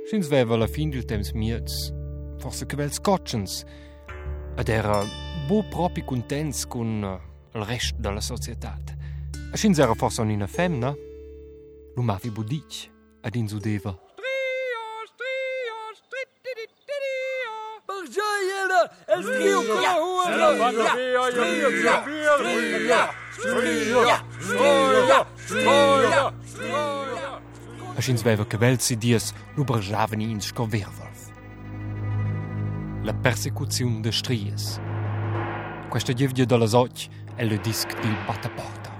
Schins veva la fin del temps miez, forse che vels cotchens, ed era bo propi contents con il rest della società. E schins era forse una femna, lo mavi budic, ed insudeva. E schins veva che velsi dies lo bergiavani in scoverwolf. La persecuzione de stries. Questa gevgia dalla soc è il disc del battaporta.